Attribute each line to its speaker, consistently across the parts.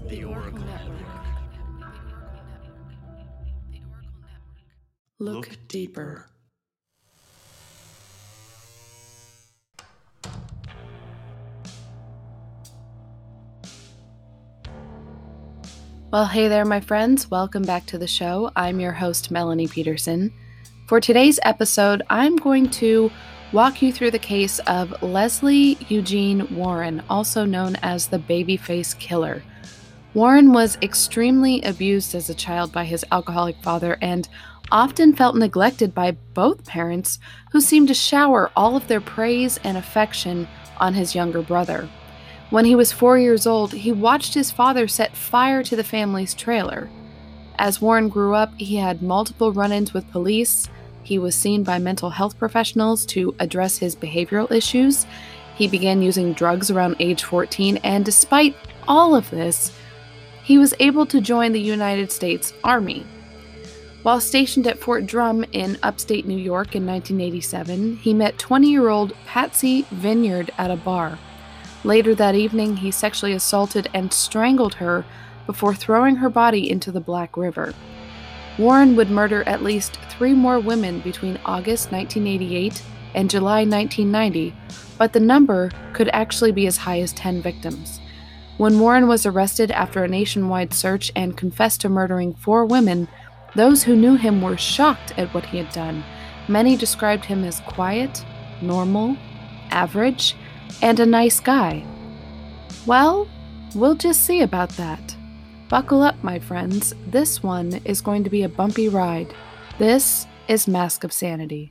Speaker 1: The Oracle Network. Look deeper.
Speaker 2: Well, hey there, my friends. Welcome back to the show. I'm your host, Melanie Peterson. For today's episode, I'm going to walk you through the case of Leslie Eugene Warren, also known as the Babyface Killer. Warren was extremely abused as a child by his alcoholic father and often felt neglected by both parents, who seemed to shower all of their praise and affection on his younger brother. When he was 4 years old, he watched his father set fire to the family's trailer. As Warren grew up, he had multiple run-ins with police. He was seen by mental health professionals to address his behavioral issues. He began using drugs around age 14, and despite all of this, he was able to join the United States Army. While stationed at Fort Drum in upstate New York in 1987, he met 20-year-old Patsy Vineyard at a bar. Later that evening, he sexually assaulted and strangled her before throwing her body into the Black River. Warren would murder at least 3 more women between August 1988 and July 1990, but the number could actually be as high as 10 victims. When Warren was arrested after a nationwide search and confessed to murdering 4 women, those who knew him were shocked at what he had done. Many described him as quiet, normal, average, and a nice guy. Well, we'll just see about that. Buckle up, my friends. This one is going to be a bumpy ride. This is Mask of Sanity.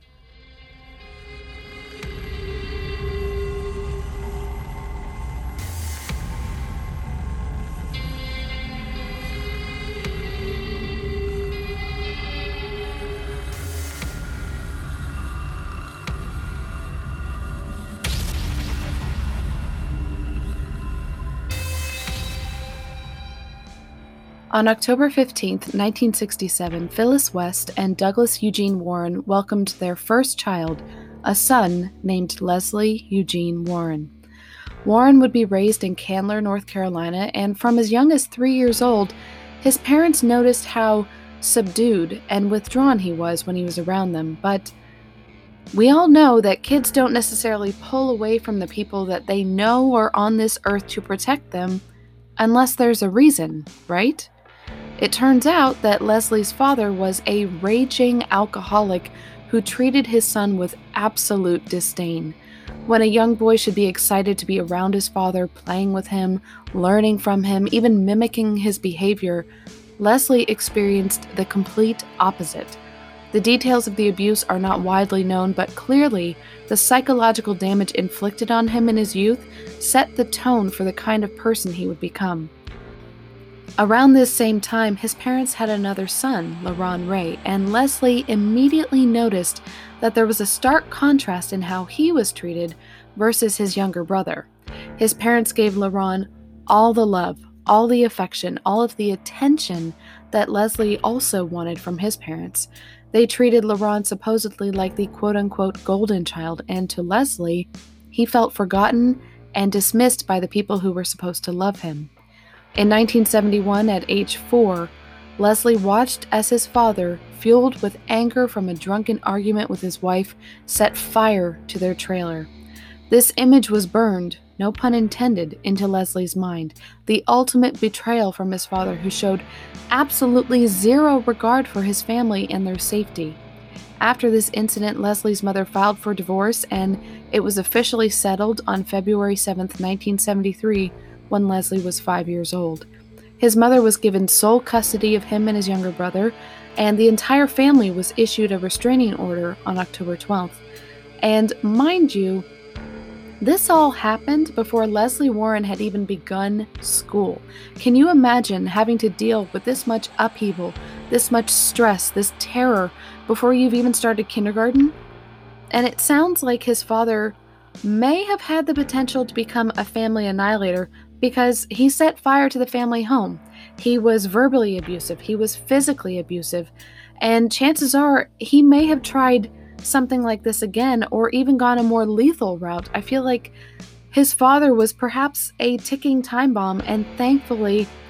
Speaker 2: On October 15, 1967, Phyllis West and Douglas Eugene Warren welcomed their first child, a son named Leslie Eugene Warren. Warren would be raised in Candler, North Carolina, and from as young as 3 years old, his parents noticed how subdued and withdrawn he was when he was around them. But we all know that kids don't necessarily pull away from the people that they know are on this earth to protect them unless there's a reason, right? It turns out that Leslie's father was a raging alcoholic who treated his son with absolute disdain. When a young boy should be excited to be around his father, playing with him, learning from him, even mimicking his behavior, Leslie experienced the complete opposite. The details of the abuse are not widely known, but clearly the psychological damage inflicted on him in his youth set the tone for the kind of person he would become. Around this same time, his parents had another son, LaRon Ray, and Leslie immediately noticed that there was a stark contrast in how he was treated versus his younger brother. His parents gave LaRon all the love, all the affection, all of the attention that Leslie also wanted from his parents. They treated LaRon supposedly like the quote-unquote golden child, and to Leslie, he felt forgotten and dismissed by the people who were supposed to love him. In 1971, at age 4, Leslie watched as his father, fueled with anger from a drunken argument with his wife, set fire to their trailer. This image was burned, no pun intended, into Leslie's mind, the ultimate betrayal from his father, who showed absolutely zero regard for his family and their safety. After this incident, Leslie's mother filed for divorce, and it was officially settled on February 7, 1973, when Leslie was 5 years old. His mother was given sole custody of him and his younger brother, and the entire family was issued a restraining order on October 12th. And mind you, this all happened before Leslie Warren had even begun school. Can you imagine having to deal with this much upheaval, this much stress, this terror, before you've even started kindergarten? And it sounds like his father may have had the potential to become a family annihilator, because he set fire to the family home. He was verbally abusive, he was physically abusive, and chances are he may have tried something like this again, or even gone a more lethal route. I feel like his father was perhaps a ticking time bomb, and thankfully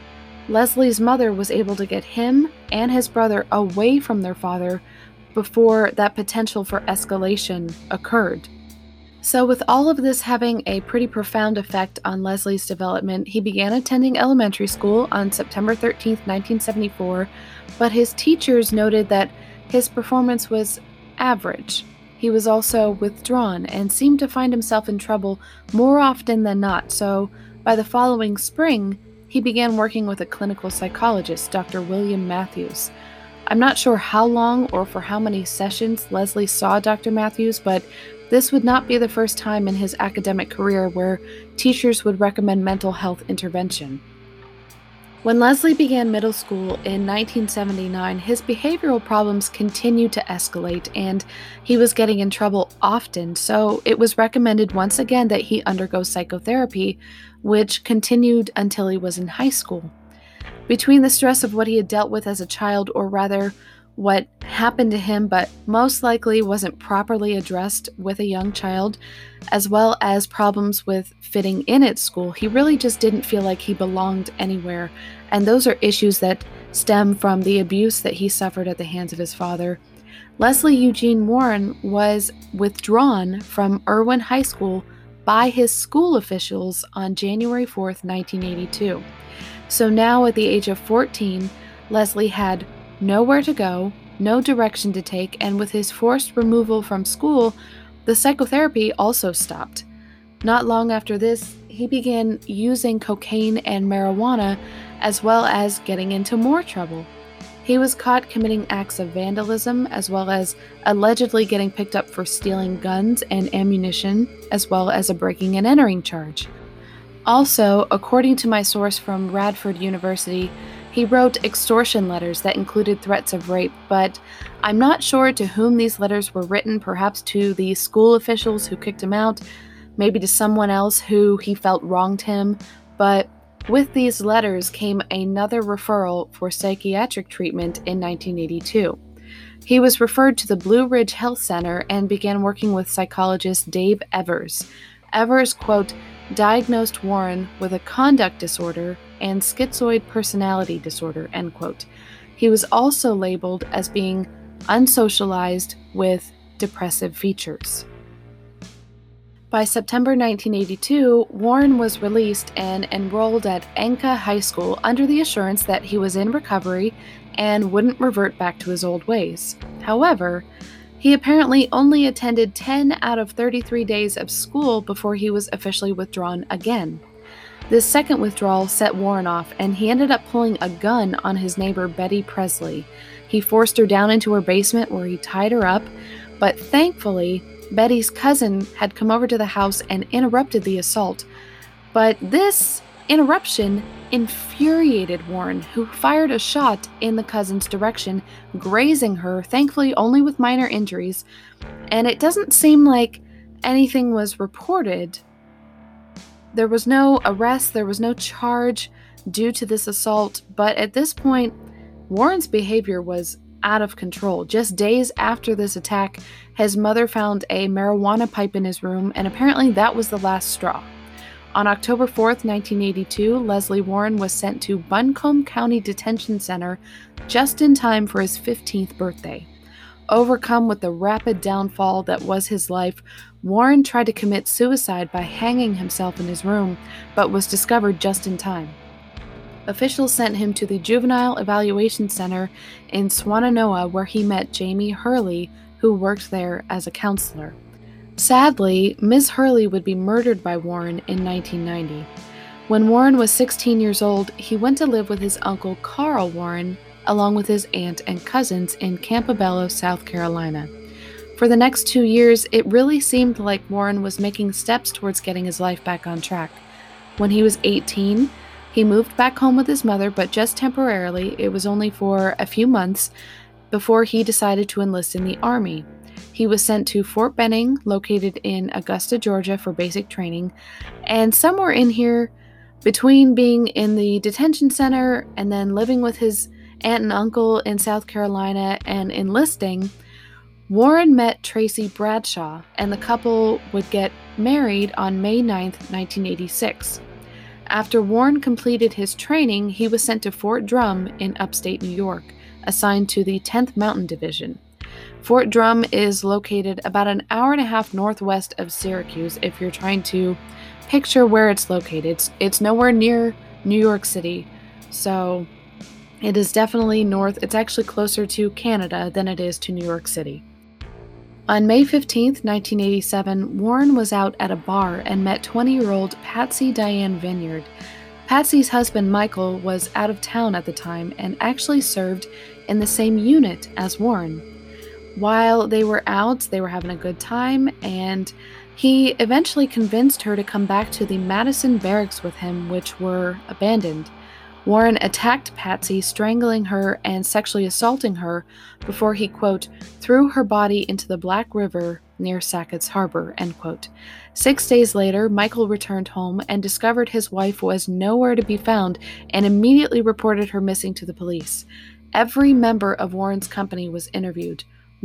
Speaker 2: Leslie's mother was able to get him and his brother away from their father before that potential for escalation occurred. So, with all of this having a pretty profound effect on Leslie's development, he began attending elementary school on September 13th, 1974, but his teachers noted that his performance was average. He was also withdrawn and seemed to find himself in trouble more often than not, so by the following spring, he began working with a clinical psychologist, Dr. William Matthews. I'm not sure how long or for how many sessions Leslie saw Dr. Matthews, but this would not be the first time in his academic career where teachers would recommend mental health intervention. When Leslie began middle school in 1979, his behavioral problems continued to escalate and he was getting in trouble often, so it was recommended once again that he undergo psychotherapy, which continued until he was in high school. Between the stress of what he had dealt with as a child, or rather, what happened to him but most likely wasn't properly addressed with a young child, as well as problems with fitting in at school, he really just didn't feel like he belonged anywhere, and those are issues that stem from the abuse that he suffered at the hands of his father. Leslie Eugene Warren was withdrawn from Irwin High School by his school officials on January 4th, 1982. So now at the age of 14, Leslie had nowhere to go, no direction to take, and with his forced removal from school, the psychotherapy also stopped. Not long after this, he began using cocaine and marijuana, as well as getting into more trouble. He was caught committing acts of vandalism, as well as allegedly getting picked up for stealing guns and ammunition, as well as a breaking and entering charge. Also, according to my source from Radford University, he wrote extortion letters that included threats of rape, but I'm not sure to whom these letters were written, perhaps to the school officials who kicked him out, maybe to someone else who he felt wronged him, but with these letters came another referral for psychiatric treatment in 1982. He was referred to the Blue Ridge Health Center and began working with psychologist Dave Evers. Evers, quote, diagnosed Warren with a conduct disorder and schizoid personality disorder, end quote. He was also labeled as being unsocialized with depressive features. By September 1982, Warren was released and enrolled at Enka High School under the assurance that he was in recovery and wouldn't revert back to his old ways. However, he apparently only attended 10 out of 33 days of school before he was officially withdrawn again. This second withdrawal set Warren off, and he ended up pulling a gun on his neighbor Betty Presley. He forced her down into her basement where he tied her up, but thankfully, Betty's cousin had come over to the house and interrupted the assault. But this interruption infuriated Warren, who fired a shot in the cousin's direction, grazing her, thankfully only with minor injuries, and it doesn't seem like anything was reported. There was no arrest, there was no charge due to this assault, but at this point, Warren's behavior was out of control. Just days after this attack, his mother found a marijuana pipe in his room, and apparently that was the last straw. On October 4th, 1982, Leslie Warren was sent to Buncombe County Detention Center just in time for his 15th birthday. Overcome with the rapid downfall that was his life, Warren tried to commit suicide by hanging himself in his room, but was discovered just in time. Officials sent him to the Juvenile Evaluation Center in Swannanoa, where he met Jamie Hurley, who worked there as a counselor. Sadly, Ms. Hurley would be murdered by Warren in 1990. When Warren was 16 years old, he went to live with his uncle Carl Warren, along with his aunt and cousins in Campobello, South Carolina. For the next 2 years, it really seemed like Warren was making steps towards getting his life back on track. When he was 18, he moved back home with his mother, but just temporarily. It was only for a few months before he decided to enlist in the Army. He was sent to Fort Benning, located in Augusta, Georgia, for basic training, and somewhere in here, between being in the detention center and then living with his aunt and uncle in South Carolina and enlisting, Warren met Tracy Bradshaw, and the couple would get married on May 9th, 1986. After Warren completed his training, he was sent to Fort Drum in upstate New York, assigned to the 10th Mountain Division. Fort Drum is located about an hour and a half northwest of Syracuse if you're trying to picture where it's located. It's nowhere near New York City, so it is definitely north. It's actually closer to Canada than it is to New York City. On May 15, 1987, Warren was out at a bar and met 20-year-old Patsy Diane Vineyard. Patsy's husband, Michael, was out of town at the time and actually served in the same unit as Warren. While they were out, they were having a good time, and he eventually convinced her to come back to the Madison barracks with him, which were abandoned. Warren attacked Patsy, strangling her and sexually assaulting her before he, quote, threw her body into the Black River near Sackett's Harbor, end quote. 6 days later, Michael returned home and discovered his wife was nowhere to be found and immediately reported her missing to the police. Every member of Warren's company was interviewed,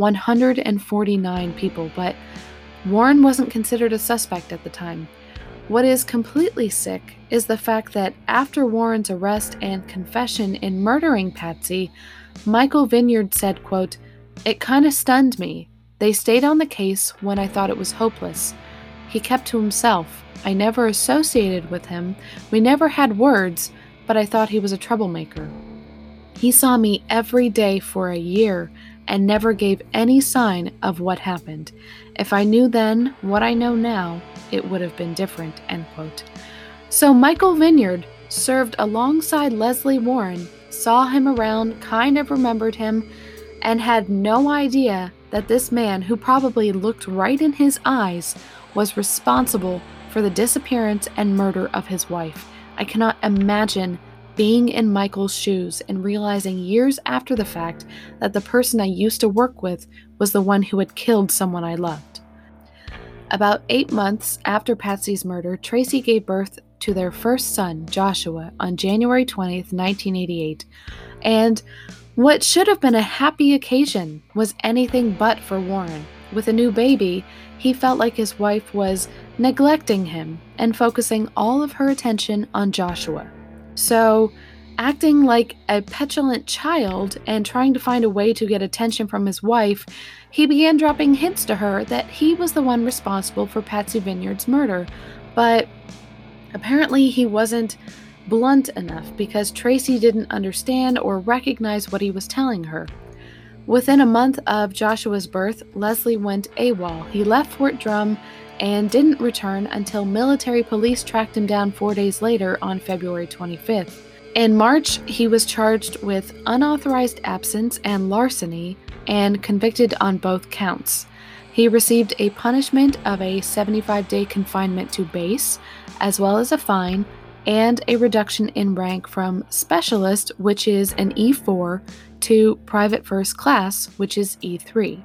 Speaker 2: 149 people, but Warren wasn't considered a suspect at the time. What is completely sick is the fact that after Warren's arrest and confession in murdering Patsy, Michael Vineyard said, quote, "It kind of stunned me. They stayed on the case when I thought it was hopeless. He kept to himself. I never associated with him. We never had words, but I thought he was a troublemaker. He saw me every day for a year and never gave any sign of what happened. If I knew then what I know now, it would have been different," end quote. So Michael Vineyard served alongside Leslie Warren, saw him around, kind of remembered him, and had no idea that this man, who probably looked right in his eyes, was responsible for the disappearance and murder of his wife. I cannot imagine being in Michael's shoes and realizing years after the fact that the person I used to work with was the one who had killed someone I loved. About 8 months after Patsy's murder, Tracy gave birth to their first son, Joshua, on January 20th, 1988. And what should have been a happy occasion was anything but for Warren. With a new baby, he felt like his wife was neglecting him and focusing all of her attention on Joshua. So, acting like a petulant child and trying to find a way to get attention from his wife, he began dropping hints to her that he was the one responsible for Patsy Vineyard's murder. But apparently he wasn't blunt enough because Tracy didn't understand or recognize what he was telling her. Within a month of Joshua's birth, Leslie went AWOL. He left Fort Drum and didn't return until military police tracked him down 4 days later on February 25th. In March, he was charged with unauthorized absence and larceny and convicted on both counts. He received a punishment of a 75-day confinement to base, as well as a fine and a reduction in rank from specialist, which is an E4, to private first class, which is E3.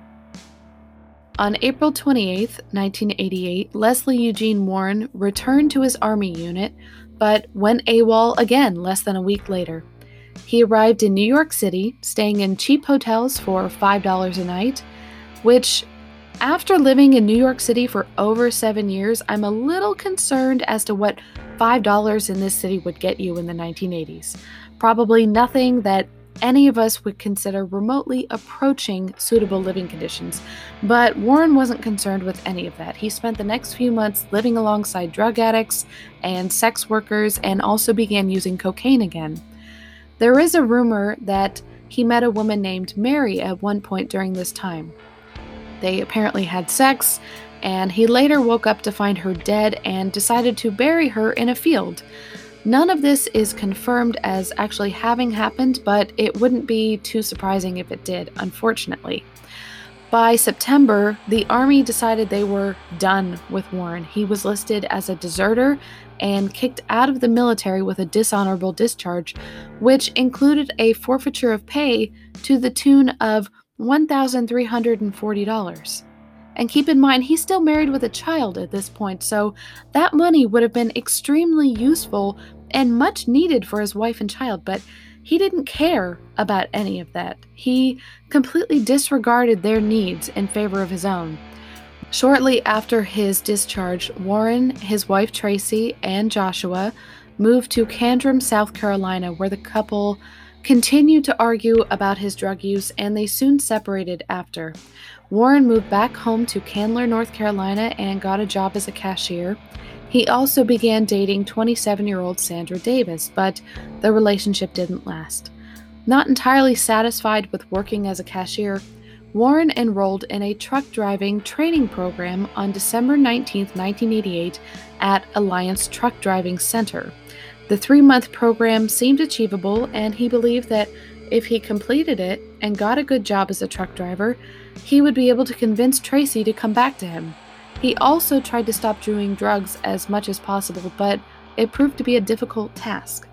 Speaker 2: On April 28, 1988, Leslie Eugene Warren returned to his Army unit, but went AWOL again less than a week later. He arrived in New York City, staying in cheap hotels for $5 a night, which, after living in New York City for over 7 years, I'm a little concerned as to what $5 in this city would get you in the 1980s. Probably nothing that any of us would consider remotely approaching suitable living conditions, but Warren wasn't concerned with any of that. He spent the next few months living alongside drug addicts and sex workers and also began using cocaine again. There is a rumor that he met a woman named Mary at one point during this time. They apparently had sex, and he later woke up to find her dead and decided to bury her in a field. None of this is confirmed as actually having happened, but it wouldn't be too surprising if it did, unfortunately. By September, the Army decided they were done with Warren. He was listed as a deserter and kicked out of the military with a dishonorable discharge, which included a forfeiture of pay to the tune of $1,340. And keep in mind, he's still married with a child at this point, so that money would have been extremely useful and much needed for his wife and child, but he didn't care about any of that. He completely disregarded their needs in favor of his own. Shortly after his discharge, Warren, his wife Tracy, and Joshua moved to Candrum, South Carolina, where the couple continued to argue about his drug use, and they soon separated after. Warren moved back home to Candler, North Carolina, and got a job as a cashier. He also began dating 27-year-old Sandra Davis, but the relationship didn't last. Not entirely satisfied with working as a cashier, Warren enrolled in a truck driving training program on December 19, 1988, at Alliance Truck Driving Center. The 3-month program seemed achievable, and he believed that if he completed it and got a good job as a truck driver, he would be able to convince Tracy to come back to him. He also tried to stop doing drugs as much as possible, but it proved to be a difficult task.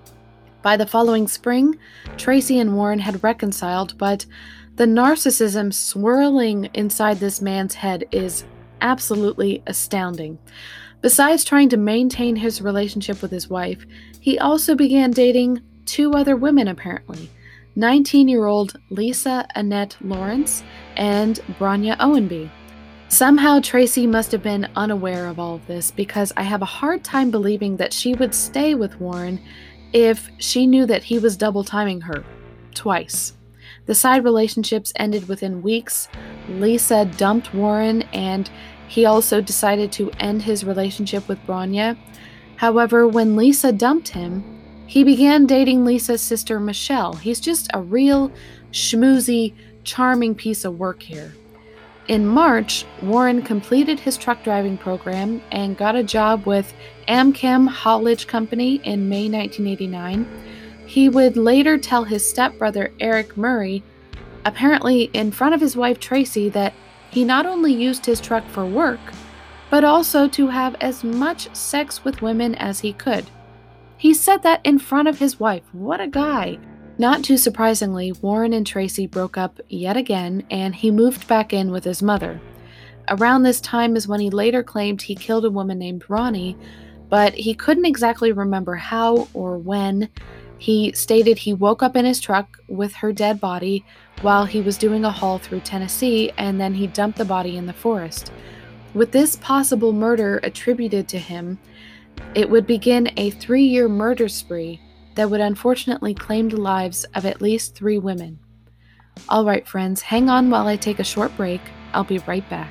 Speaker 2: By the following spring, Tracy and Warren had reconciled, but the narcissism swirling inside this man's head is absolutely astounding. Besides trying to maintain his relationship with his wife, he also began dating 2 other women apparently, 19-year-old Lisa Annette Lawrence and Bronya Owenby. Somehow Tracy must have been unaware of all of this, because I have a hard time believing that she would stay with Warren if she knew that he was double timing her twice. The side relationships ended within weeks. Lisa dumped Warren, and he also decided to end his relationship with Bronya. However, when Lisa dumped him, he began dating Lisa's sister Michelle. He's just a real schmoozy, charming piece of work here. In March, Warren completed his truck driving program and got a job with Amchem Haulage Company in May 1989. He would later tell his stepbrother Eric Murray, apparently in front of his wife Tracy, that he not only used his truck for work, but also to have as much sex with women as he could. He said that in front of his wife. What a guy! Not too surprisingly, Warren and Tracy broke up yet again, and he moved back in with his mother. Around this time is when he later claimed he killed a woman named Ronnie, but he couldn't exactly remember how or when. He stated he woke up in his truck with her dead body while he was doing a haul through Tennessee, and then he dumped the body in the forest. With this possible murder attributed to him, it would begin a 3-year murder spree that would unfortunately claim the lives of at least 3 women. Alright friends, hang on while I take a short break. I'll be right back.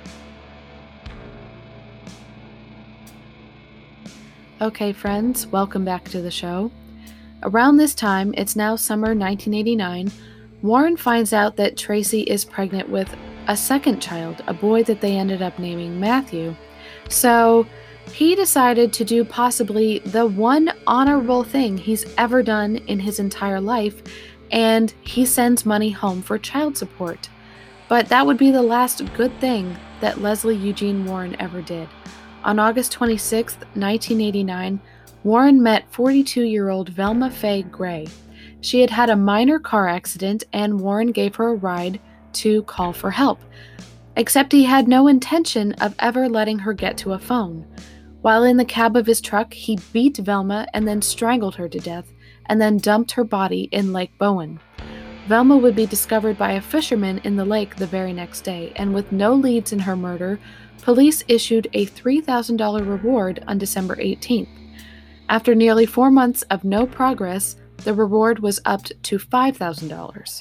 Speaker 2: Okay friends, welcome back to the show. Around this time, it's now summer 1989, Warren finds out that Tracy is pregnant with a second child, a boy that they ended up naming Matthew. So he decided to do possibly the one honorable thing he's ever done in his entire life, and he sends money home for child support. But that would be the last good thing that Leslie Eugene Warren ever did. On August 26, 1989, Warren met 42-year-old Velma Faye Gray. She had had a minor car accident, and Warren gave her a ride to call for help, except he had no intention of ever letting her get to a phone. While in the cab of his truck, he beat Velma and then strangled her to death, and then dumped her body in Lake Bowen. Velma would be discovered by a fisherman in the lake the very next day, and with no leads in her murder, police issued a $3,000 reward on December 18th. After nearly 4 months of no progress, the reward was upped to $5,000.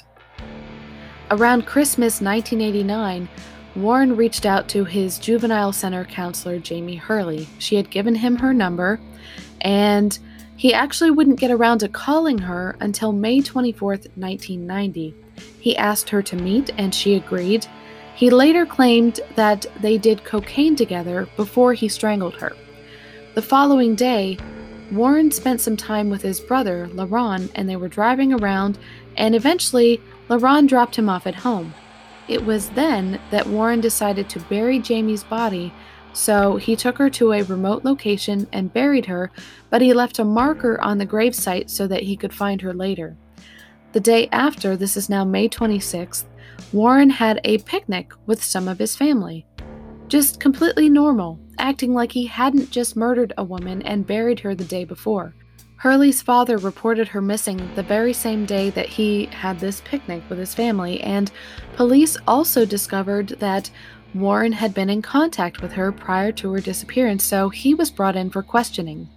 Speaker 2: Around Christmas 1989, Warren reached out to his juvenile center counselor, Jamie Hurley. She had given him her number, and he actually wouldn't get around to calling her until May 24th, 1990. He asked her to meet, and she agreed. He later claimed that they did cocaine together before he strangled her. The following day, Warren spent some time with his brother, LaRon, and they were driving around, and eventually, LaRon dropped him off at home. It was then that Warren decided to bury Jamie's body, so he took her to a remote location and buried her, but he left a marker on the gravesite so that he could find her later. The day after, this is now May 26th, Warren had a picnic with some of his family. Just completely normal, acting like he hadn't just murdered a woman and buried her the day before. Hurley's father reported her missing the very same day that he had this picnic with his family, and police also discovered that Warren had been in contact with her prior to her disappearance, so he was brought in for questioning.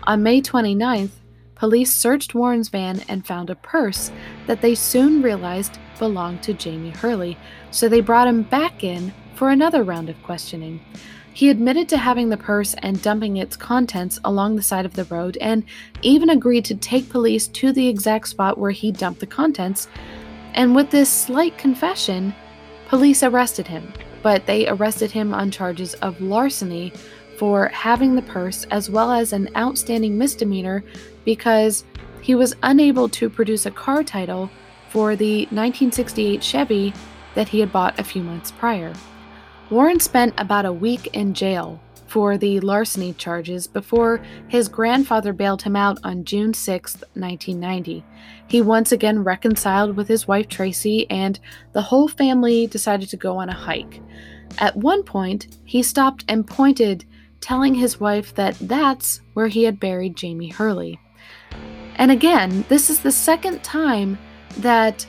Speaker 2: On May 29th, police searched Warren's van and found a purse that they soon realized belonged to Jamie Hurley, so they brought him back in for another round of questioning. He admitted to having the purse and dumping its contents along the side of the road, and even agreed to take police to the exact spot where he dumped the contents. And with this slight confession, police arrested him, but they arrested him on charges of larceny for having the purse, as well as an outstanding misdemeanor because he was unable to produce a car title for the 1968 Chevy that he had bought a few months prior. Warren spent about a week in jail for the larceny charges before his grandfather bailed him out on June 6, 1990. He once again reconciled with his wife Tracy, and the whole family decided to go on a hike. At one point, he stopped and pointed, telling his wife that that's where he had buried Jamie Hurley. And again, this is the second time that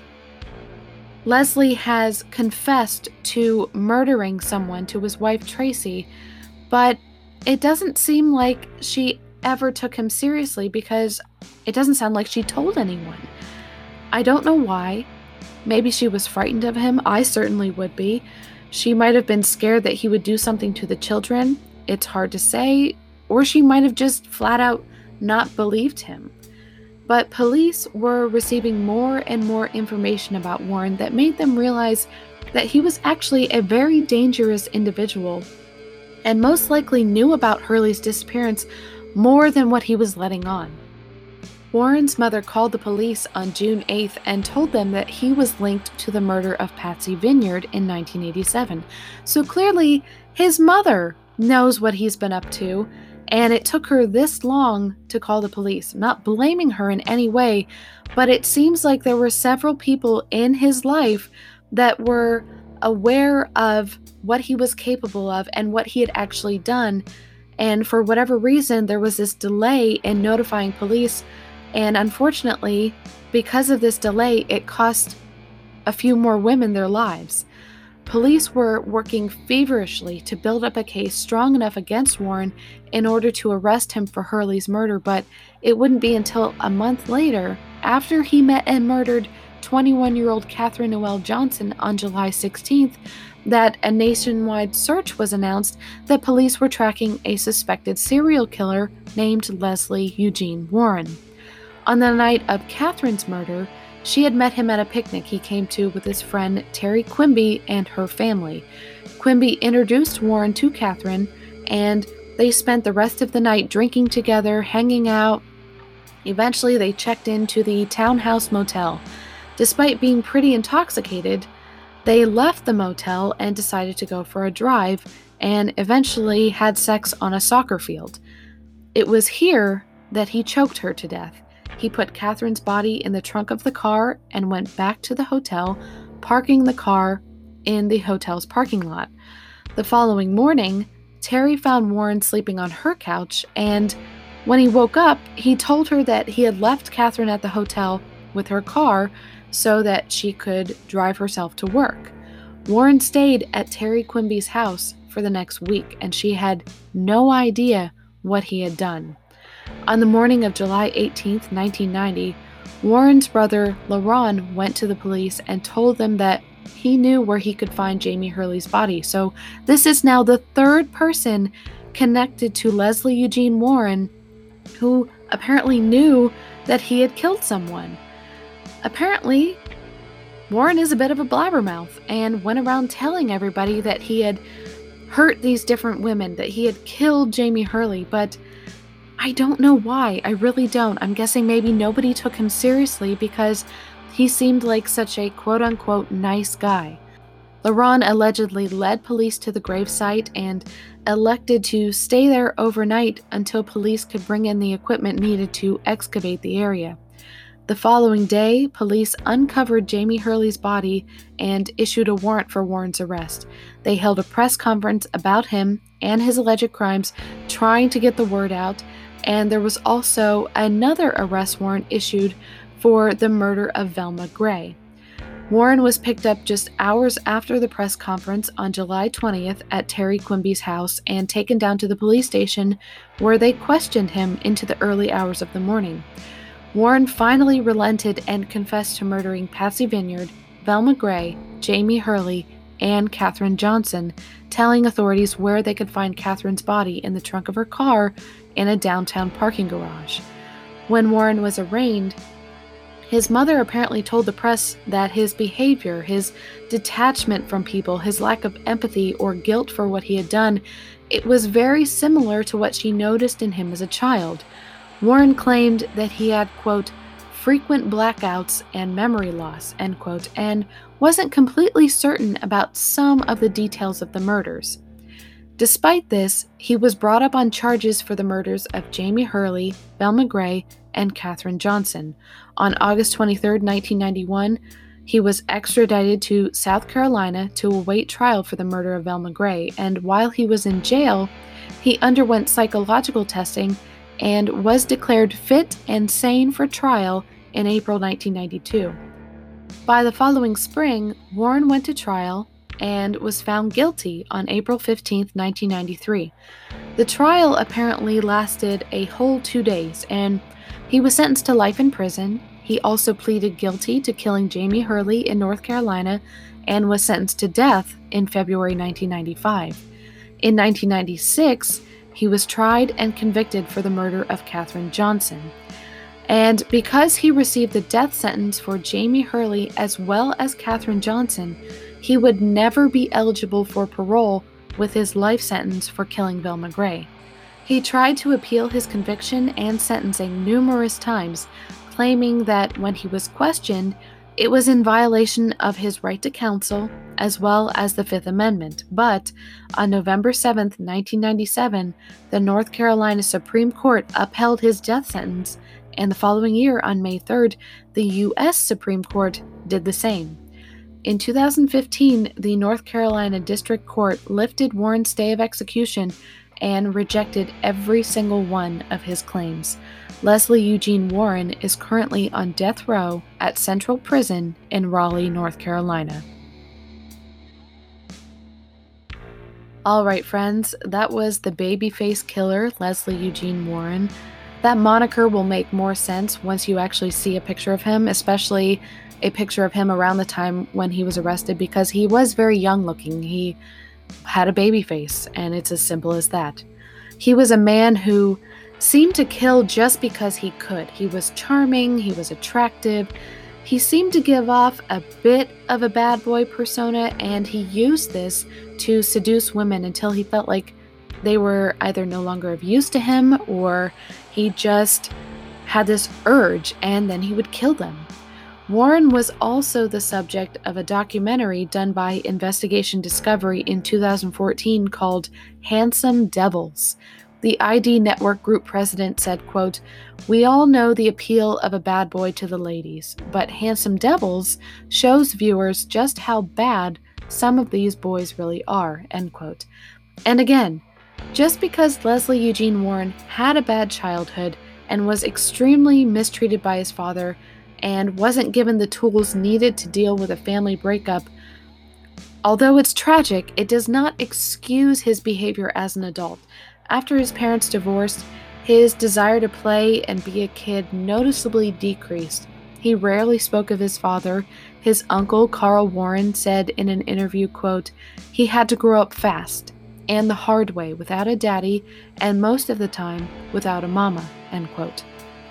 Speaker 2: Leslie has confessed to murdering someone, to his wife Tracy, but it doesn't seem like she ever took him seriously because it doesn't sound like she told anyone. I don't know why. Maybe she was frightened of him. I certainly would be. She might have been scared that he would do something to the children. It's hard to say. Or she might have just flat out not believed him. But police were receiving more and more information about Warren that made them realize that he was actually a very dangerous individual and most likely knew about Hurley's disappearance more than what he was letting on. Warren's mother called the police on June 8th and told them that he was linked to the murder of Patsy Vineyard in 1987. So clearly, his mother knows what he's been up to, and it took her this long to call the police. I'm not blaming her in any way, but it seems like there were several people in his life that were aware of what he was capable of and what he had actually done. And for whatever reason, there was this delay in notifying police. And unfortunately, because of this delay, it cost a few more women their lives. Police were working feverishly to build up a case strong enough against Warren in order to arrest him for Hurley's murder, but it wouldn't be until a month later, after he met and murdered 21-year-old Catherine Noel Johnson on July 16th, that a nationwide search was announced that police were tracking a suspected serial killer named Leslie Eugene Warren. On the night of Catherine's murder, she had met him at a picnic he came to with his friend Terry Quimby and her family. Quimby introduced Warren to Catherine, and they spent the rest of the night drinking together, hanging out. Eventually, they checked into the Townhouse Motel. Despite being pretty intoxicated, they left the motel and decided to go for a drive, and eventually had sex on a soccer field. It was here that he choked her to death. He put Catherine's body in the trunk of the car and went back to the hotel, parking the car in the hotel's parking lot. The following morning, Terry found Warren sleeping on her couch, and when he woke up, he told her that he had left Catherine at the hotel with her car so that she could drive herself to work. Warren stayed at Terry Quimby's house for the next week, and she had no idea what he had done. On the morning of July 18, 1990, Warren's brother, LaRon, went to the police and told them that he knew where he could find Jamie Hurley's body. So this is now the third person connected to Leslie Eugene Warren who apparently knew that he had killed someone. Apparently, Warren is a bit of a blabbermouth and went around telling everybody that he had hurt these different women, that he had killed Jamie Hurley, but I don't know why. I really don't. I'm guessing maybe nobody took him seriously because he seemed like such a quote-unquote nice guy. LaRon allegedly led police to the gravesite and elected to stay there overnight until police could bring in the equipment needed to excavate the area. The following day, police uncovered Jamie Hurley's body and issued a warrant for Warren's arrest. They held a press conference about him and his alleged crimes, trying to get the word out, and there was also another arrest warrant issued for the murder of Velma Gray. Warren was picked up just hours after the press conference on July 20th at Terry Quimby's house and taken down to the police station, where they questioned him into the early hours of the morning. Warren finally relented and confessed to murdering Patsy Vineyard, Velma Gray, Jamie Hurley, and Katherine Johnson, telling authorities where they could find Katherine's body in the trunk of her car in a downtown parking garage. When Warren was arraigned, his mother apparently told the press that his behavior, his detachment from people, his lack of empathy or guilt for what he had done, it was very similar to what she noticed in him as a child. Warren claimed that he had, quote, frequent blackouts and memory loss, end quote, and wasn't completely certain about some of the details of the murders. Despite this, he was brought up on charges for the murders of Jamie Hurley, Velma Gray, and Katherine Johnson. On August 23, 1991, he was extradited to South Carolina to await trial for the murder of Velma Gray, and while he was in jail, he underwent psychological testing and was declared fit and sane for trial in April 1992. By the following spring, Warren went to trial and was found guilty on April 15, 1993. The trial apparently lasted a whole 2 days, and he was sentenced to life in prison. He also pleaded guilty to killing Jamie Hurley in North Carolina and was sentenced to death in February 1995. In 1996, he was tried and convicted for the murder of Katherine Johnson. And because he received the death sentence for Jamie Hurley as well as Katherine Johnson, he would never be eligible for parole with his life sentence for killing Velma Gray. He tried to appeal his conviction and sentencing numerous times, claiming that when he was questioned, it was in violation of his right to counsel as well as the Fifth Amendment. But on November 7, 1997, the North Carolina Supreme Court upheld his death sentence, and the following year, on May 3rd, the U.S. Supreme Court did the same. In 2015, the North Carolina District Court lifted Warren's stay of execution and rejected every single one of his claims. Leslie Eugene Warren is currently on death row at Central Prison in Raleigh, North Carolina. All right, friends, that was the babyface killer, Leslie Eugene Warren. That moniker will make more sense once you actually see a picture of him, especially a picture of him around the time when he was arrested, because he was very young looking. He had a baby face, and it's as simple as that. He was a man who seemed to kill just because he could. He was charming, he was attractive, he seemed to give off a bit of a bad boy persona, and he used this to seduce women until he felt like they were either no longer of use to him or he just had this urge, and then he would kill them. Warren was also the subject of a documentary done by Investigation Discovery in 2014 called Handsome Devils. The ID Network Group president said, quote, "We all know the appeal of a bad boy to the ladies, but Handsome Devils shows viewers just how bad some of these boys really are," end quote. And again, just because Leslie Eugene Warren had a bad childhood and was extremely mistreated by his father and wasn't given the tools needed to deal with a family breakup, although it's tragic, it does not excuse his behavior as an adult. After his parents divorced, his desire to play and be a kid noticeably decreased. He rarely spoke of his father. His uncle, Carl Warren, said in an interview, quote, "He had to grow up fast and the hard way without a daddy and most of the time without a mama," end quote.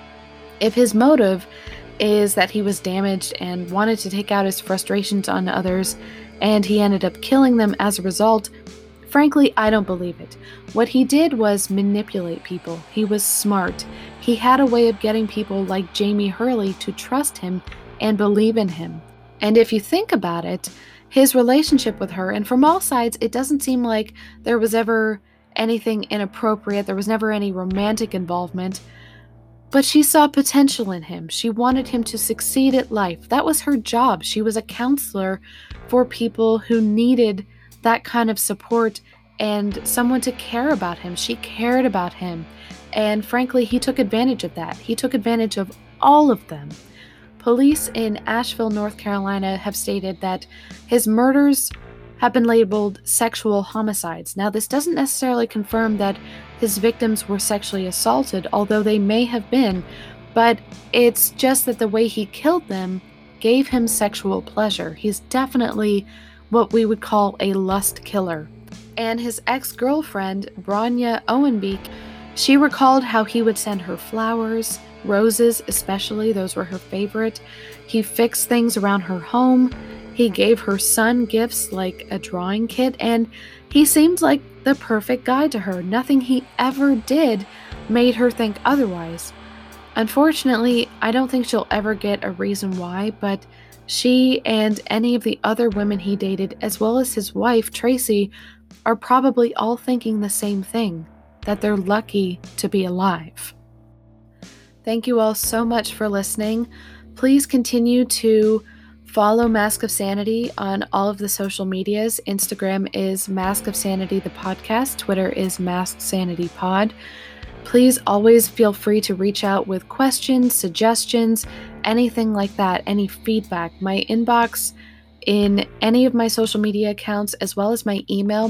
Speaker 2: If his motive is that he was damaged and wanted to take out his frustrations on others, and he ended up killing them as a result, frankly, I don't believe it. What he did was manipulate people. He was smart. He had a way of getting people like Jamie Hurley to trust him and believe in him. And if you think about it, his relationship with her, and from all sides, it doesn't seem like there was ever anything inappropriate. There was never any romantic involvement. But she saw potential in him. She wanted him to succeed at life. That was her job. She was a counselor for people who needed that kind of support and someone to care about him. She cared about him. And frankly, he took advantage of that. He took advantage of all of them. police in Asheville, North Carolina have stated that his murders have been labeled sexual homicides. Now, this doesn't necessarily confirm that his victims were sexually assaulted, although they may have been, but it's just that the way he killed them gave him sexual pleasure. He's definitely what we would call a lust killer. And his ex-girlfriend, Bronya Owenbeek, she recalled how he would send her flowers, roses especially, those were her favorite. He fixed things around her home. He gave her son gifts like a drawing kit, and he seemed like the perfect guy to her. Nothing he ever did made her think otherwise. Unfortunately, I don't think she'll ever get a reason why, but she and any of the other women he dated, as well as his wife, Tracy, are probably all thinking the same thing, that they're lucky to be alive. Thank you all so much for listening. Please continue to follow Mask of Sanity on all of the social medias. Instagram is Mask of Sanity the podcast. Twitter is Mask Sanity Pod. Please always feel free to reach out with questions, suggestions, anything like that, any feedback. My inbox in any of my social media accounts, as well as my email,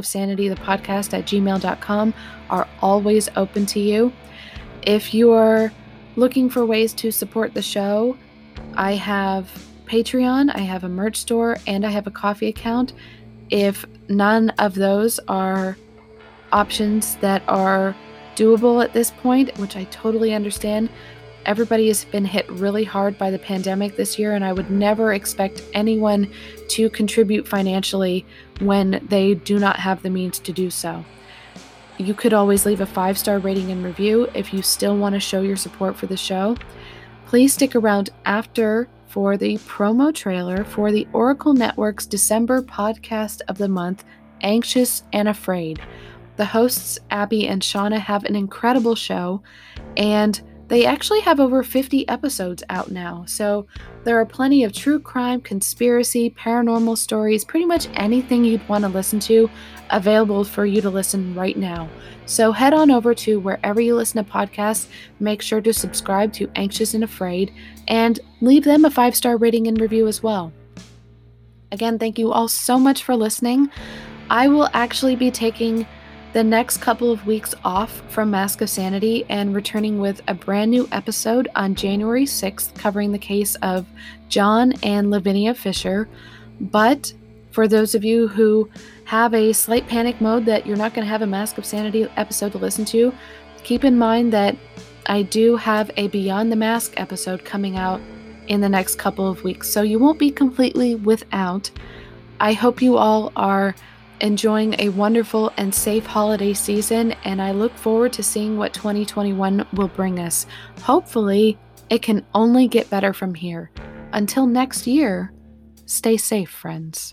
Speaker 2: maskofsanitythepodcast@gmail.com, are always open to you. If you're looking for ways to support the show, I have Patreon, I have a merch store, and I have a coffee account. If none of those are options that are doable at this point, which I totally understand, everybody has been hit really hard by the pandemic this year, and I would never expect anyone to contribute financially when they do not have the means to do so. You could always leave a 5-star rating and review if you still want to show your support for the show. Please stick around after for the promo trailer for the Oracle Network's December podcast of the month, Anxious and Afraid. The hosts, Abby and Shauna, have an incredible show, and they actually have over 50 episodes out now. So there are plenty of true crime, conspiracy, paranormal stories, pretty much anything you'd want to listen to available for you to listen right now. So head on over to wherever you listen to podcasts, make sure to subscribe to Anxious and Afraid, and leave them a 5-star rating and review as well. Again, thank you all so much for listening. I will actually be taking the next couple of weeks off from Mask of Sanity and returning with a brand new episode on January 6th covering the case of John and Lavinia Fisher. But for those of you who have a slight panic mode that you're not going to have a Mask of Sanity episode to listen to, keep in mind that I do have a Beyond the Mask episode coming out in the next couple of weeks, so you won't be completely without. I hope you all are enjoying a wonderful and safe holiday season, and I look forward to seeing what 2021 will bring us. Hopefully, it can only get better from here. Until next year, stay safe, friends.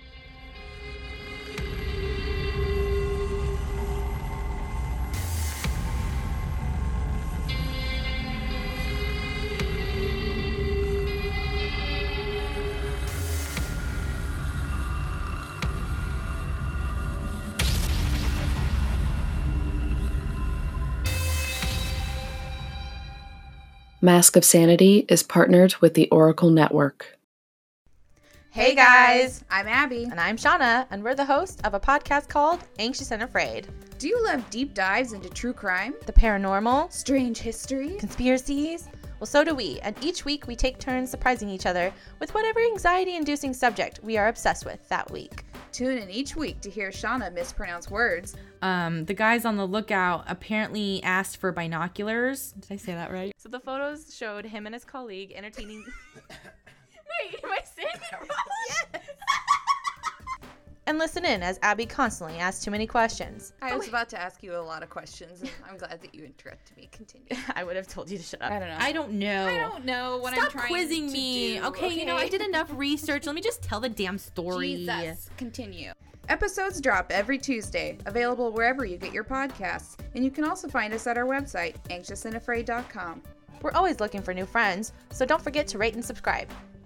Speaker 2: Mask of Sanity is partnered with the Oracle Network.
Speaker 3: Hey guys, I'm Abby.
Speaker 4: And I'm Shauna, and we're the host of a podcast called Anxious and Afraid.
Speaker 3: Do you love deep dives into true crime,
Speaker 4: The paranormal,
Speaker 3: strange history,
Speaker 4: conspiracies? Well, so do we, and each week we take turns surprising each other with whatever anxiety-inducing subject we are obsessed with that week.
Speaker 3: Tune in each week to hear Shauna mispronounce words.
Speaker 5: The guys on the lookout apparently asked for binoculars. Did I say that right?
Speaker 4: So the photos showed him and his colleague entertaining... Wait, am I saying it wrong? Yes! And listen in as Abby constantly asks too many questions.
Speaker 3: I was about to ask you a lot of questions, and I'm glad that you interrupted me. Continue.
Speaker 4: I would have told you to shut up.
Speaker 3: I don't know.
Speaker 5: I don't know.
Speaker 3: What
Speaker 5: Stop
Speaker 3: I'm trying
Speaker 5: quizzing
Speaker 3: to
Speaker 5: me.
Speaker 3: do.
Speaker 5: Okay, you know, I did enough research. Let me just tell the damn story.
Speaker 3: Jesus. Continue. Episodes drop every Tuesday, available wherever you get your podcasts, and you can also find us at our website, anxiousandafraid.com.
Speaker 4: We're always looking for new friends, so don't forget to rate and subscribe.